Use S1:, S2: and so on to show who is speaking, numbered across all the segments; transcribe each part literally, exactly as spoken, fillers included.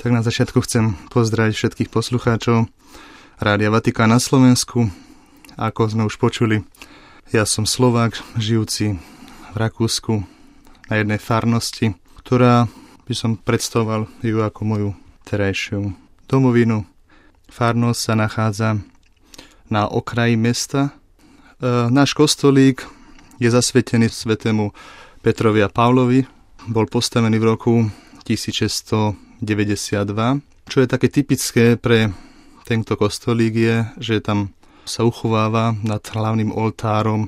S1: Tak na začiatku chcem pozdraviť všetkých poslucháčov Rádia Vatikán na Slovensku. Ako sme už počuli, ja som Slovák, žijúci v Rakúsku na jednej farnosti, ktorá by som predstavoval ju ako moju terajšiu domovinu. Farnosť sa nachádza na okraji mesta. E, náš kostolík je zasvetený svätému Petrovi a Pavlovi. Bol postavený v roku tisícšesťstodeväťdesiatdva. Čo je také typické pre tento kostolík je, že tam sa uchováva nad hlavným oltárom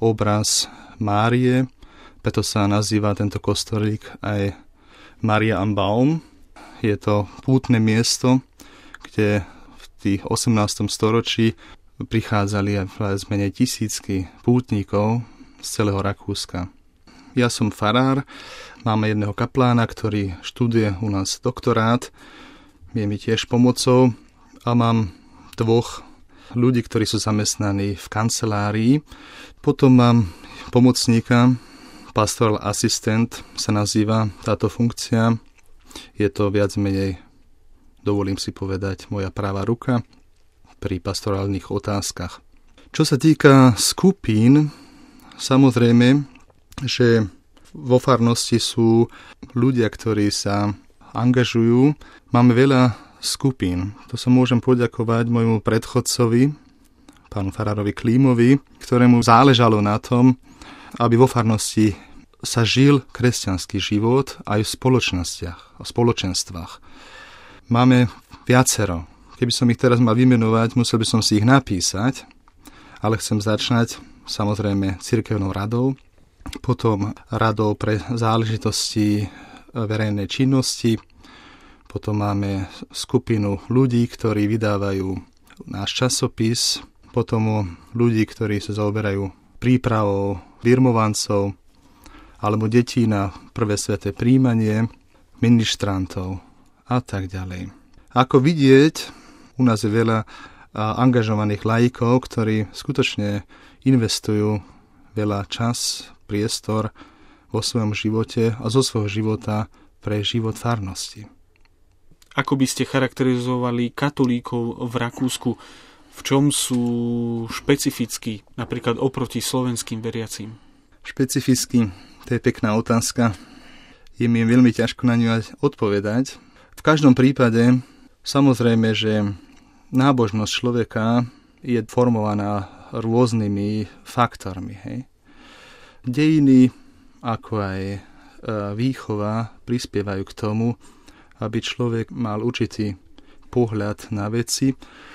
S1: obraz Márie. Preto sa nazýva tento kostolík aj Maria am Baum. Je to pútne miesto, kde v tých osemnástom storočí prichádzali viac menej tisícky pútnikov z celého Rakúska. Ja som farár, máme jedného kaplána, ktorý študuje u nás doktorát, je mi tiež pomocou a mám dvoch ľudí, ktorí sú zamestnaní v kancelárii. Potom mám pomocníka, pastoral asistent sa nazýva táto funkcia. Je to viac menej, dovolím si povedať, moja pravá ruka pri pastorálnych otázkach. Čo sa týka skupín, samozrejme, že vo farnosti sú ľudia, ktorí sa angažujú. Máme veľa skupín. To sa môžem poďakovať môjmu predchodcovi, pánu farárovi Klímovi, ktorému záležalo na tom, aby vo farnosti sa žil kresťanský život aj v spoločnostiach a spoločenstvách. Máme viacero. Keby som ich teraz mal vymenovať, musel by som si ich napísať, ale chcem začať samozrejme cirkevnou radou, potom radou pre záležitosti verejnej činnosti, potom máme skupinu ľudí, ktorí vydávajú náš časopis, potom ľudí, ktorí sa zaoberajú prípravou birmovancov alebo detí na prvé sväté príjmanie, ministrantov a tak ďalej. Ako vidieť, u nás je veľa angažovaných laikov, ktorí skutočne investujú veľa čas, priestor vo svojom živote a zo svojho života pre život farnosti.
S2: Ako by ste charakterizovali katolíkov v Rakúsku? V čom sú špecifickí, napríklad oproti slovenským veriacím?
S1: Špecificky, to je pekná otázka. Je mi veľmi ťažko na ňu odpovedať. V každom prípade, samozrejme, že nábožnosť človeka je formovaná rôznymi faktormi. Hej. Dejiny, ako aj e, výchova, prispievajú k tomu, aby človek mal určitý pohľad na veci.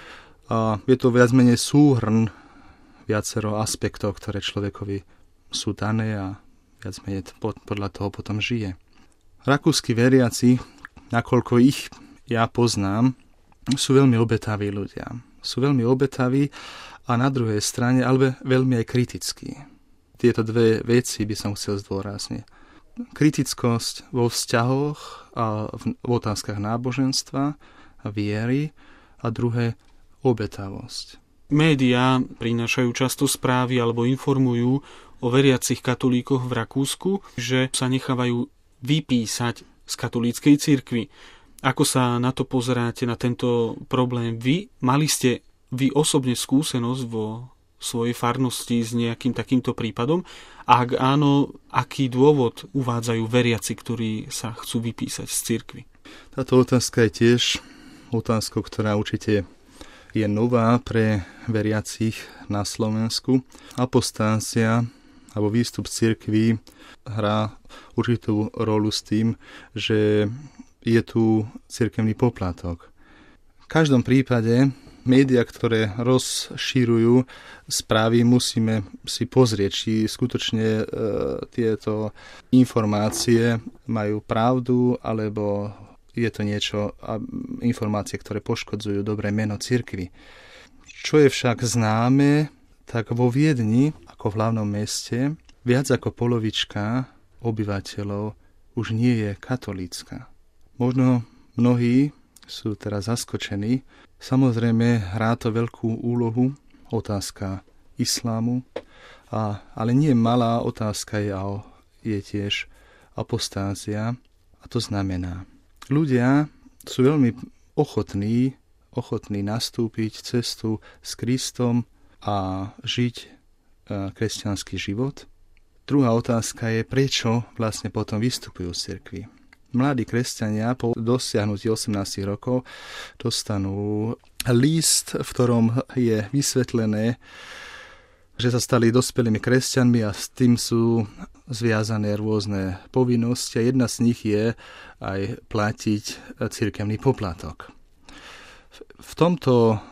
S1: A je to viac menej súhrn viacero aspektov, ktoré človekovi sú dané a viac menej podľa toho potom žije. Rakúski veriaci, nakoľko ich ja poznám, sú veľmi obetaví ľudia. Sú veľmi obetaví a na druhej strane, ale veľmi aj kritickí. Tieto dve veci by som chcel zdôrazniť. Kritickosť vo vzťahoch a v, v otázkach náboženstva a viery a druhé obetavosť.
S2: Médiá prinášajú často správy alebo informujú o veriacich katolíkoch v Rakúsku, že sa nechávajú vypísať z katolíckej cirkvi. Ako sa na to pozeráte, na tento problém vy? Mali ste vy osobne skúsenosť vo svojej farnosti s nejakým takýmto prípadom? A ak áno, aký dôvod uvádzajú veriaci, ktorí sa chcú vypísať z cirkvi?
S1: Táto otázka je tiež otázkou, ktorá určite je nová pre veriacich na Slovensku. Apostázia alebo výstup z cirkvi hrá určitú rolu s tým, že je tu cirkevný poplatok. V každom prípade médiá, ktoré rozšírujú správy, musíme si pozrieť, či skutočne e, tieto informácie majú pravdu, alebo je to niečo, a, informácie, ktoré poškodzujú dobré meno cirkvi. Čo je však známe, tak vo Viedni, ako v hlavnom meste, viac ako polovička obyvateľov už nie je katolícka. Možno mnohí sú teraz zaskočení. Samozrejme, hrá to veľkú úlohu otázka islámu, a, ale nie malá otázka je, je tiež apostázia. A to znamená, ľudia sú veľmi ochotní, ochotní nastúpiť cestu s Kristom a žiť kresťanský život. Druhá otázka je, prečo vlastne potom vystupujú z cirkvi. Mladí kresťania po dosiahnutí osemnásť rokov dostanú list, v ktorom je vysvetlené, že sa stali dospelými kresťanmi a s tým sú zviazané rôzne povinnosti a jedna z nich je aj platiť cirkevný poplatok. V tomto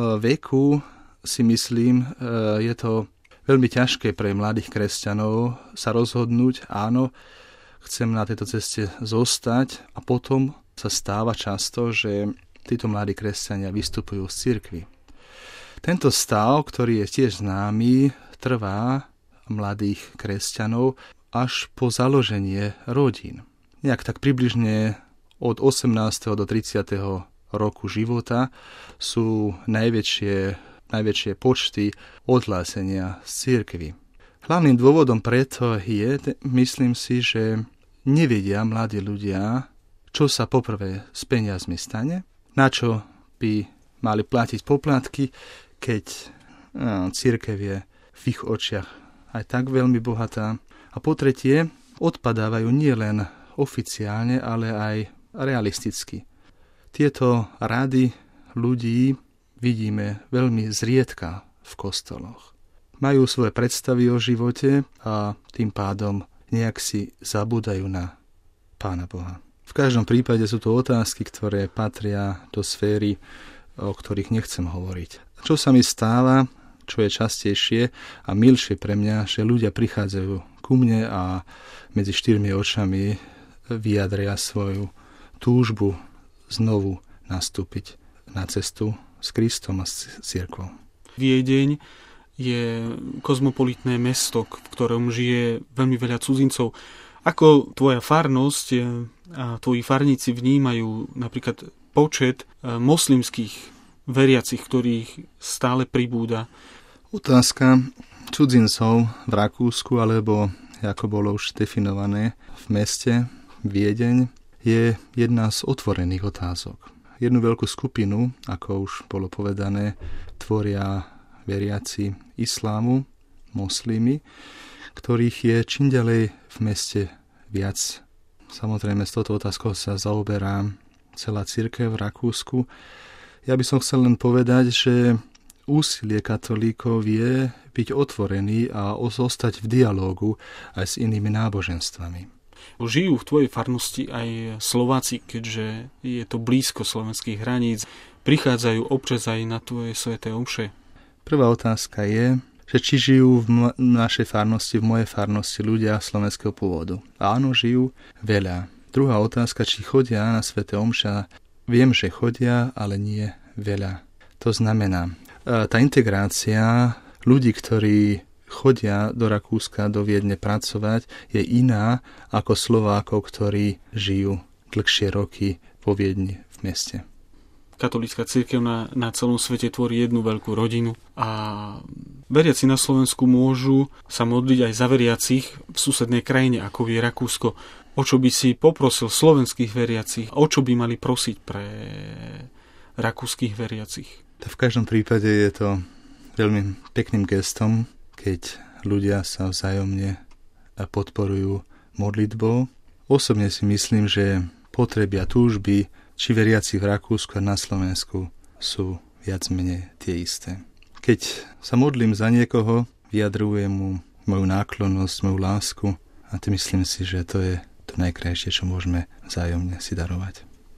S1: veku si myslím, je to veľmi ťažké pre mladých kresťanov sa rozhodnúť, áno, chcem na tejto ceste zostať a potom sa stáva často, že títo mladí kresťania vystupujú z cirkvi. Tento stav, ktorý je tiež známy, trvá mladých kresťanov až po založenie rodín. Nejak tak približne od osemnásteho do tridsiateho roku života sú najväčšie najväčšie počty odhlásenia z cirkvi. Hlavným dôvodom preto je, myslím si, že nevedia mladí ľudia, čo sa poprvé s peniazmi stane, na čo by mali platiť poplatky, keď no, cirkev je v ich očiach aj tak veľmi bohatá. A po tretie, odpadávajú nielen oficiálne, ale aj realisticky. Tieto rady ľudí vidíme veľmi zriedka v kostoloch. Majú svoje predstavy o živote a tým pádom nejak si zabúdajú na Pána Boha. V každom prípade sú to otázky, ktoré patria do sféry, o ktorých nechcem hovoriť. Čo sa mi stáva, čo je častejšie a milšie pre mňa, že ľudia prichádzajú ku mne a medzi štyrmi očami vyjadria svoju túžbu znovu nastúpiť na cestu s Kristom a s cirkvou.
S2: Viedeň je kozmopolitné mesto, v ktorom žije veľmi veľa cudzincov. Ako tvoja farnosť a tvoji farníci vnímajú napríklad počet moslimských veriacich, ktorých stále pribúda?
S1: Otázka cudzincov v Rakúsku, alebo ako bolo už definované v meste Viedeň, je jedna z otvorených otázok. Jednu veľkú skupinu, ako už bolo povedané, tvoria veriaci islámu, moslimi, ktorých je čím ďalej v meste viac. Samozrejme, s touto otázkou sa zaoberá celá cirkev v Rakúsku. Ja by som chcel len povedať, že úsilie katolíkov je byť otvorený a zostať v dialógu aj s inými náboženstvami.
S2: Žijú v tvojej farnosti aj Slováci, keďže je to blízko slovenských hraníc. Prichádzajú občas aj na tvoje sväté omše.
S1: Prvá otázka je, že či žijú v m- našej farnosti, v mojej farnosti ľudia slovenského pôvodu. Áno, žijú veľa. Druhá otázka, či chodia na sväté omša. Viem, že chodia, ale nie veľa. To znamená, tá integrácia ľudí, ktorí chodia do Rakúska, do Viedne pracovať, je iná ako Slovákov, ktorí žijú dlhšie roky vo Viedni v meste.
S2: Katolícka cirkev na, na celom svete tvorí jednu veľkú rodinu a veriaci na Slovensku môžu sa modliť aj za veriacich v susednej krajine, ako je Rakúsko. O čo by si poprosil slovenských veriacich? O čo by mali prosiť pre rakúskych veriacich?
S1: V každom prípade je to veľmi pekným gestom, keď ľudia sa vzájomne podporujú modlitbou. Osobne si myslím, že potreby a túžby či veriaci v Rakúsku a na Slovensku sú viac menej tie isté. Keď sa modlím za niekoho, vyjadrujem mu moju náklonnosť, moju lásku a tým myslím si, že to je to najkrajšie, čo môžeme vzájomne si darovať.